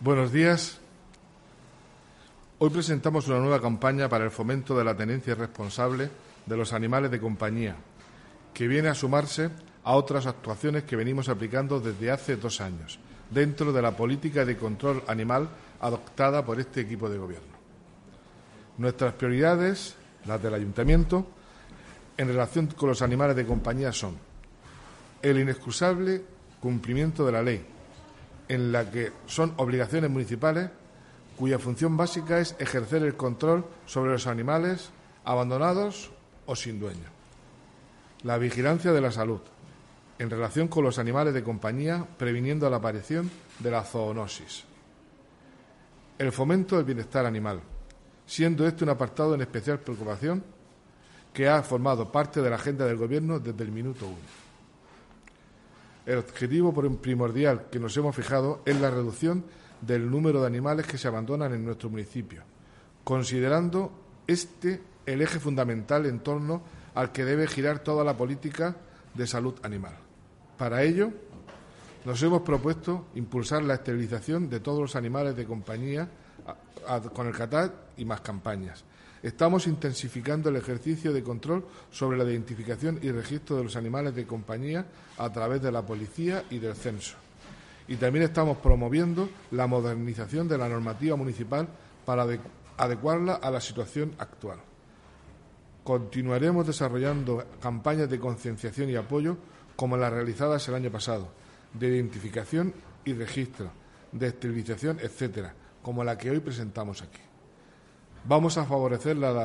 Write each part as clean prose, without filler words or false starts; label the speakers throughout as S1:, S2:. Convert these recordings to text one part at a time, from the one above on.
S1: Buenos días. Hoy presentamos una nueva campaña para el fomento de la tenencia responsable de los animales de compañía, que viene a sumarse a otras actuaciones que venimos aplicando desde hace 2 años, dentro de la política de control animal adoptada por este equipo de gobierno. Nuestras prioridades, las del Ayuntamiento, en relación con los animales de compañía son el inexcusable cumplimiento de la ley, en la que son obligaciones municipales cuya función básica es ejercer el control sobre los animales abandonados o sin dueño. La vigilancia de la salud, en relación con los animales de compañía, previniendo la aparición de la zoonosis. El fomento del bienestar animal, siendo este un apartado en especial preocupación que ha formado parte de la agenda del Gobierno desde el minuto 1. El objetivo primordial que nos hemos fijado es la reducción del número de animales que se abandonan en nuestro municipio, considerando este el eje fundamental en torno al que debe girar toda la política de salud animal. Para ello, nos hemos propuesto impulsar la esterilización de todos los animales de compañía con el CATAT y más campañas. Estamos intensificando el ejercicio de control sobre la identificación y registro de los animales de compañía a través de la policía y del censo. Y también estamos promoviendo la modernización de la normativa municipal para adecuarla a la situación actual. Continuaremos desarrollando campañas de concienciación y apoyo como las realizadas el año pasado, de identificación y registro, de esterilización, etcétera, como la que hoy presentamos aquí. Vamos a favorecer la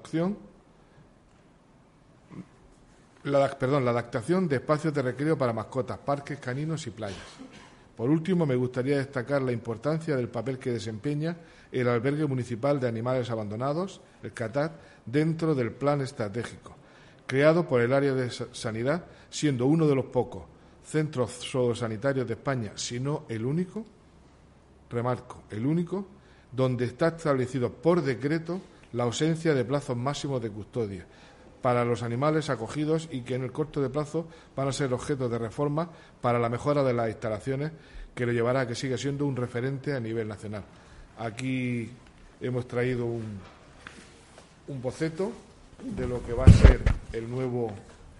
S1: adaptación de espacios de recreo para mascotas, parques caninos y playas. Por último, me gustaría destacar la importancia del papel que desempeña el Albergue Municipal de Animales Abandonados, el CATAT, dentro del Plan Estratégico, creado por el área de Sanidad, siendo uno de los pocos centros zoosanitarios de España, si no el único, remarco, el único, donde está establecido por decreto la ausencia de plazos máximos de custodia para los animales acogidos y que en el corto de plazo van a ser objeto de reforma para la mejora de las instalaciones, que lo llevará a que siga siendo un referente a nivel nacional. Aquí hemos traído un boceto de lo que va a ser el nuevo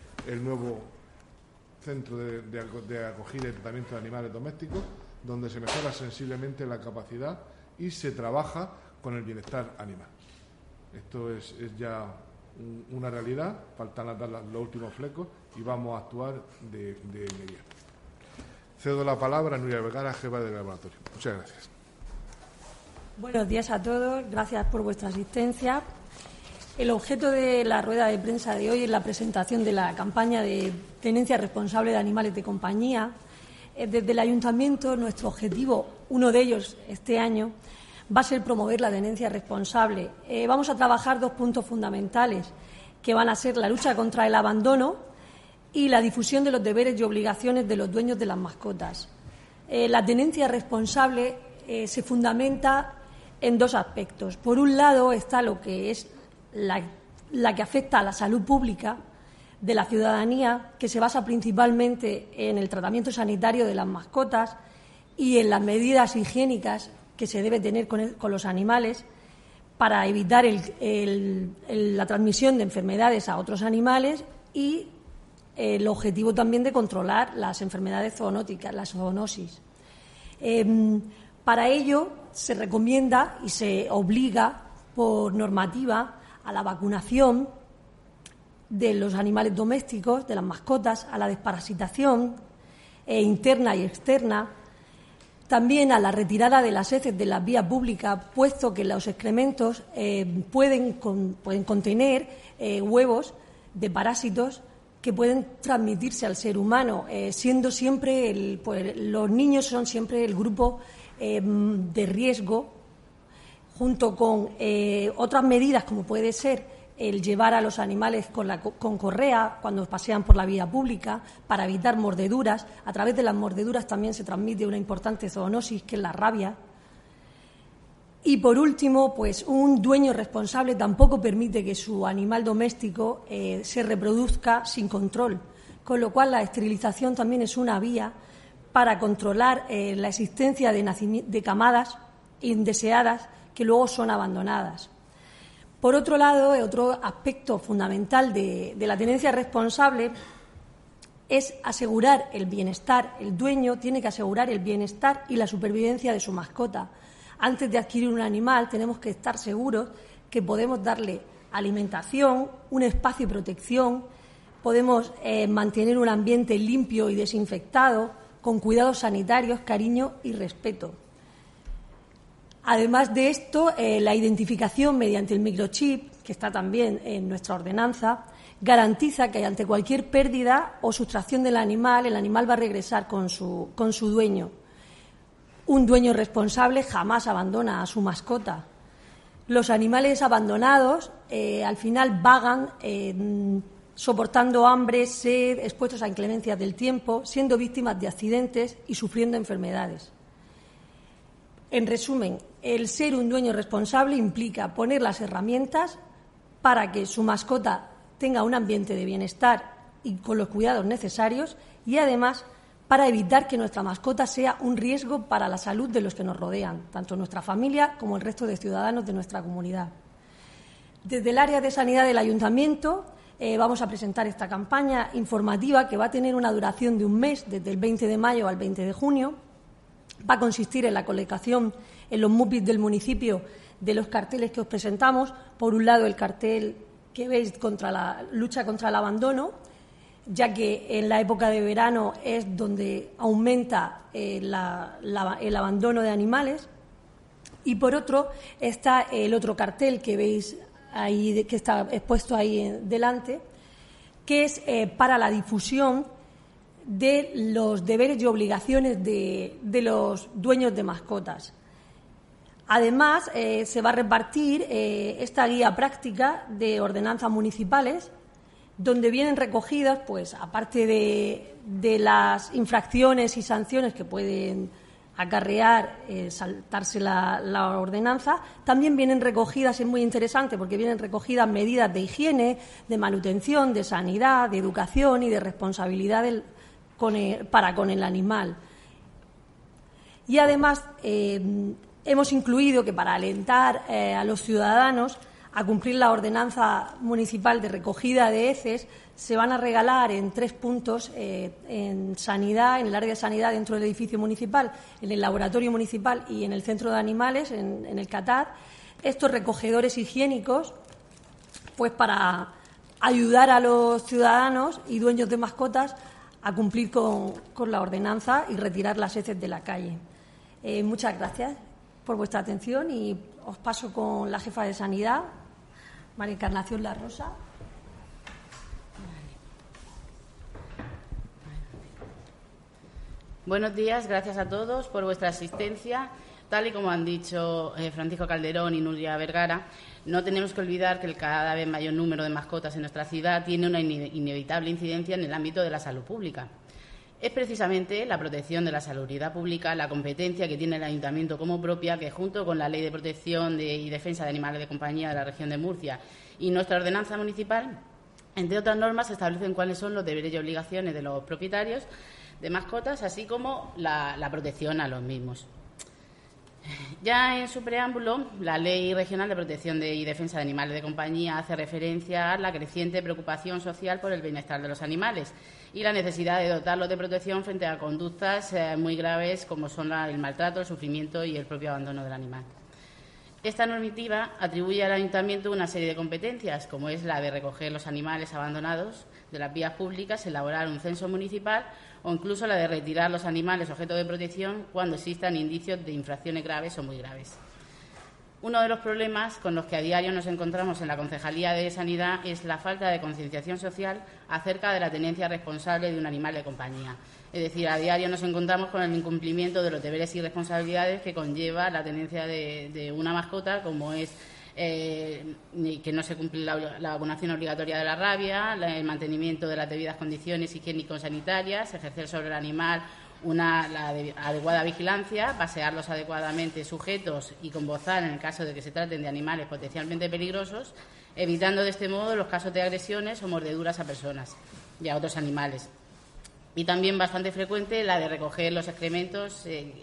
S1: centro de acogida y tratamiento de animales domésticos, donde se mejora sensiblemente la capacidad y se trabaja con el bienestar animal. Esto es ya una realidad, faltan dar los últimos flecos y vamos a actuar de inmediato. Cedo la palabra a Nuria Vergara, jefa del laboratorio. Muchas gracias.
S2: Buenos días a todos, gracias por vuestra asistencia. El objeto de la rueda de prensa de hoy es la presentación de la campaña de tenencia responsable de animales de compañía. Desde el Ayuntamiento, nuestro objetivo, uno de ellos este año, va a ser promover la tenencia responsable. Vamos a trabajar 2 puntos fundamentales, que van a ser la lucha contra el abandono y la difusión de los deberes y obligaciones de los dueños de las mascotas. La tenencia responsable se fundamenta en 2 aspectos. Por un lado está lo que es la que afecta a la salud pública de la ciudadanía, que se basa principalmente en el tratamiento sanitario de las mascotas y en las medidas higiénicas que se debe tener con los animales para evitar la transmisión de enfermedades a otros animales y el objetivo también de controlar las enfermedades zoonóticas, la zoonosis. Para ello se recomienda y se obliga por normativa a la vacunación de los animales domésticos, de las mascotas, a la desparasitación interna y externa, también a la retirada de las heces de las vías públicas, puesto que los excrementos pueden contener huevos de parásitos que pueden transmitirse al ser humano, siendo siempre los niños son siempre el grupo de riesgo, junto con otras medidas como puede ser el llevar a los animales con correa cuando pasean por la vía pública para evitar mordeduras. A través de las mordeduras también se transmite una importante zoonosis, que es la rabia. Y, por último, pues un dueño responsable tampoco permite que su animal doméstico se reproduzca sin control, con lo cual la esterilización también es una vía para controlar la existencia de camadas indeseadas que luego son abandonadas. Por otro lado, otro aspecto fundamental de la tenencia responsable es asegurar el bienestar. El dueño tiene que asegurar el bienestar y la supervivencia de su mascota. Antes de adquirir un animal tenemos que estar seguros que podemos darle alimentación, un espacio y protección, podemos mantener un ambiente limpio y desinfectado, con cuidados sanitarios, cariño y respeto. Además de esto, la identificación mediante el microchip, que está también en nuestra ordenanza, garantiza que ante cualquier pérdida o sustracción del animal, el animal va a regresar con su dueño. Un dueño responsable jamás abandona a su mascota. Los animales abandonados al final vagan soportando hambre, sed, expuestos a inclemencias del tiempo, siendo víctimas de accidentes y sufriendo enfermedades. En resumen, el ser un dueño responsable implica poner las herramientas para que su mascota tenga un ambiente de bienestar y con los cuidados necesarios, y además para evitar que nuestra mascota sea un riesgo para la salud de los que nos rodean, tanto nuestra familia como el resto de ciudadanos de nuestra comunidad. Desde el área de sanidad del Ayuntamiento vamos a presentar esta campaña informativa que va a tener una duración de un mes, desde el 20 de mayo al 20 de junio. Va a consistir en la colocación en los MUPIs del municipio de los carteles que os presentamos. Por un lado, el cartel que veis contra la lucha contra el abandono, ya que en la época de verano es donde aumenta el abandono de animales. Y por otro está el otro cartel que veis ahí, que está expuesto ahí delante, que es para la difusión de los deberes y obligaciones de los dueños de mascotas. Además, se va a repartir esta guía práctica de ordenanzas municipales, donde vienen recogidas, pues, aparte de las infracciones y sanciones que pueden acarrear saltarse la ordenanza, también vienen recogidas, es muy interesante porque vienen recogidas medidas de higiene, de manutención, de sanidad, de educación y de responsabilidad para con el animal. Y además hemos incluido que para alentar a los ciudadanos a cumplir la ordenanza municipal de recogida de heces, se van a regalar en 3 puntos en sanidad, en el área de sanidad dentro del edificio municipal, en el laboratorio municipal y en el centro de animales, en el CATAR, estos recogedores higiénicos, pues para ayudar a los ciudadanos y dueños de mascotas a cumplir con la ordenanza y retirar las heces de la calle. Muchas gracias por vuestra atención y os paso con la jefa de sanidad, María Encarnación La Rosa.
S3: Buenos días, gracias a todos por vuestra asistencia. Tal y como han dicho Francisco Calderón y Nuria Vergara, no tenemos que olvidar que el cada vez mayor número de mascotas en nuestra ciudad tiene una inevitable incidencia en el ámbito de la salud pública. Es precisamente la protección de la salubridad pública la competencia que tiene el Ayuntamiento como propia, que junto con la Ley de Protección y Defensa de Animales de Compañía de la Región de Murcia y nuestra ordenanza municipal, entre otras normas, establecen cuáles son los deberes y obligaciones de los propietarios de mascotas, así como la protección a los mismos. Ya en su preámbulo, la Ley Regional de Protección y Defensa de Animales de Compañía hace referencia a la creciente preocupación social por el bienestar de los animales y la necesidad de dotarlos de protección frente a conductas muy graves como son el maltrato, el sufrimiento y el propio abandono del animal. Esta normativa atribuye al Ayuntamiento una serie de competencias, como es la de recoger los animales abandonados de las vías públicas, elaborar un censo municipal o incluso la de retirar los animales objeto de protección cuando existan indicios de infracciones graves o muy graves. Uno de los problemas con los que a diario nos encontramos en la Concejalía de Sanidad es la falta de concienciación social acerca de la tenencia responsable de un animal de compañía. Es decir, a diario nos encontramos con el incumplimiento de los deberes y responsabilidades que conlleva la tenencia de una mascota, como es que no se cumple la vacunación obligatoria de la rabia, el mantenimiento de las debidas condiciones higiénico-sanitarias, ejercer sobre el animal la adecuada vigilancia, pasearlos adecuadamente sujetos y con bozal en el caso de que se traten de animales potencialmente peligrosos, evitando de este modo los casos de agresiones o mordeduras a personas y a otros animales. Y también bastante frecuente la de recoger los excrementos.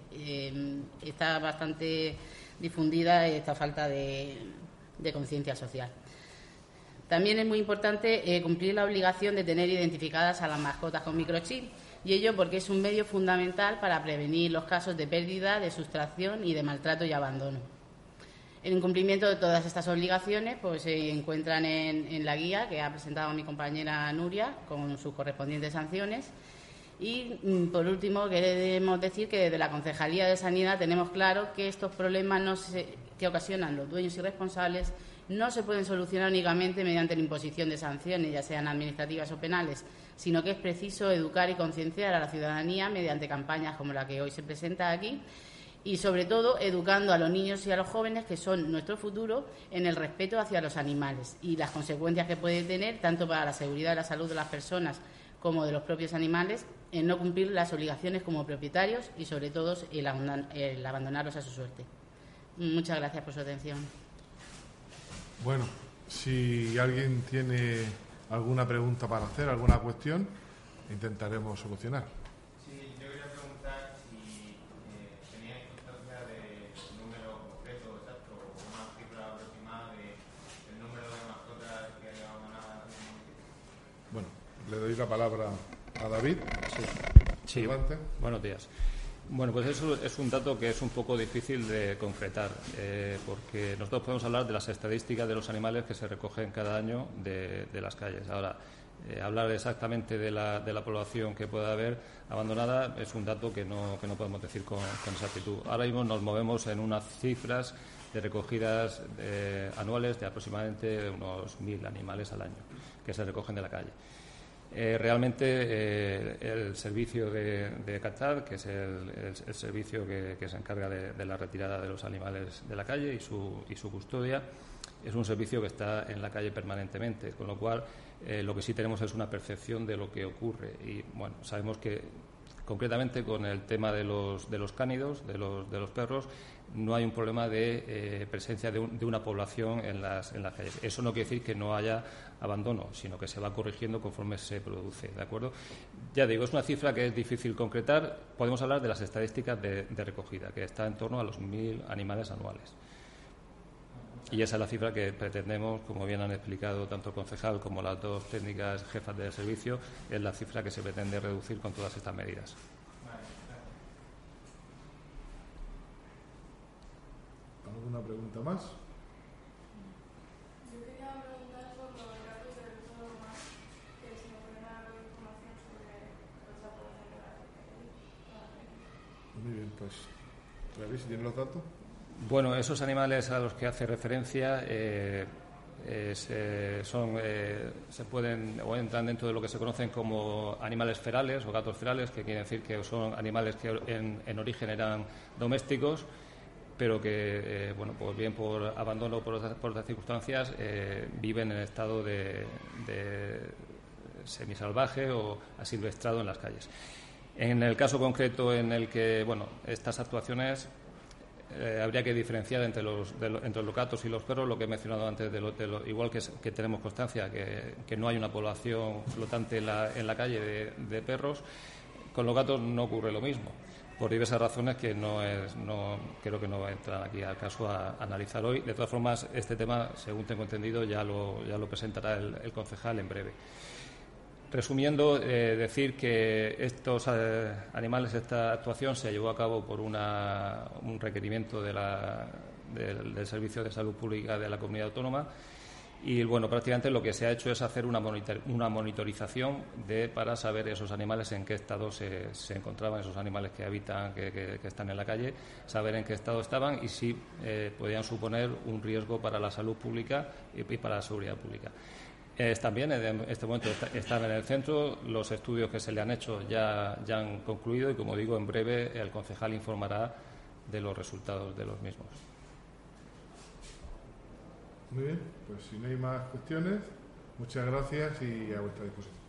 S3: Está bastante difundida esta falta de conciencia social. También es muy importante cumplir la obligación de tener identificadas a las mascotas con microchip, y ello porque es un medio fundamental para prevenir los casos de pérdida, de sustracción y de maltrato y abandono. El incumplimiento de todas estas obligaciones pues se encuentran en la guía que ha presentado mi compañera Nuria con sus correspondientes sanciones. Y, por último, queremos decir que desde la Concejalía de Sanidad tenemos claro que estos problemas que ocasionan los dueños y responsables no se pueden solucionar únicamente mediante la imposición de sanciones, ya sean administrativas o penales, sino que es preciso educar y concienciar a la ciudadanía mediante campañas como la que hoy se presenta aquí, y, sobre todo, educando a los niños y a los jóvenes, que son nuestro futuro, en el respeto hacia los animales y las consecuencias que puede tener tanto para la seguridad y la salud de las personas como de los propios animales, en no cumplir las obligaciones como propietarios y, sobre todo, el abandonarlos a su suerte. Muchas gracias por su atención.
S1: Bueno, si alguien tiene alguna pregunta para hacer, alguna cuestión, intentaremos solucionar.
S4: Sí, yo quería preguntar si teníais constancia del número concreto, exacto, o una cifra aproximada del número de mascotas que hay abandonadas en el municipio.
S1: Bueno, le doy la palabra a David.
S5: Sí. Buenos días. Bueno, pues eso es un dato que es un poco difícil de concretar, porque nosotros podemos hablar de las estadísticas de los animales que se recogen cada año de las calles. Ahora, hablar exactamente de la población que pueda haber abandonada es un dato que no podemos decir con exactitud. Ahora mismo nos movemos en unas cifras de recogidas anuales de aproximadamente unos 1.000 animales al año que se recogen de la calle. Realmente el servicio de CATSAT, que es el servicio que se encarga de la retirada de los animales de la calle y su custodia, es un servicio que está en la calle permanentemente, con lo cual lo que sí tenemos es una percepción de lo que ocurre. Y bueno, sabemos que concretamente con el tema de los cánidos, de los perros, no hay un problema de presencia de una población en las calles. Eso no quiere decir que no haya abandono, sino que se va corrigiendo conforme se produce, ¿de acuerdo? Ya digo, es una cifra que es difícil concretar. Podemos hablar de las estadísticas de recogida, que está en torno a los 1.000 animales anuales. Y esa es la cifra que pretendemos, como bien han explicado tanto el concejal como las dos técnicas jefas del servicio, es la cifra que se pretende reducir con todas estas medidas.
S1: ¿Alguna pregunta más?
S6: Yo quería preguntar por los datos del programa, que si me pueden dar algo de información sobre los datos de la.
S1: Muy bien, pues, David, si tienes los datos.
S5: Bueno, esos animales a los que hace referencia se pueden o entran dentro de lo que se conocen como animales ferales o gatos ferales, que quiere decir que son animales que en origen eran domésticos, pero que, pues bien por abandono o por otras circunstancias, viven en estado de semisalvaje o asilvestrado en las calles. En el caso concreto en el que, estas actuaciones habría que diferenciar entre los gatos y los perros, lo que he mencionado antes, igual que tenemos constancia que no hay una población flotante en la calle de perros, con los gatos no ocurre lo mismo, por diversas razones que creo que no entran aquí al caso a analizar hoy. De todas formas, este tema, según tengo entendido, ya lo presentará el concejal en breve. Resumiendo, decir que estos animales, esta actuación se llevó a cabo por un requerimiento del Servicio de Salud Pública de la Comunidad Autónoma y, prácticamente lo que se ha hecho es hacer una monitorización para saber esos animales en qué estado se encontraban, esos animales que habitan, que están en la calle, saber en qué estado estaban y si podían suponer un riesgo para la salud pública y para la seguridad pública. También en este momento están en el centro, los estudios que se le han hecho ya han concluido y, como digo, en breve el concejal informará de los resultados de los mismos.
S1: Muy bien, pues si no hay más cuestiones, muchas gracias y a vuestra disposición.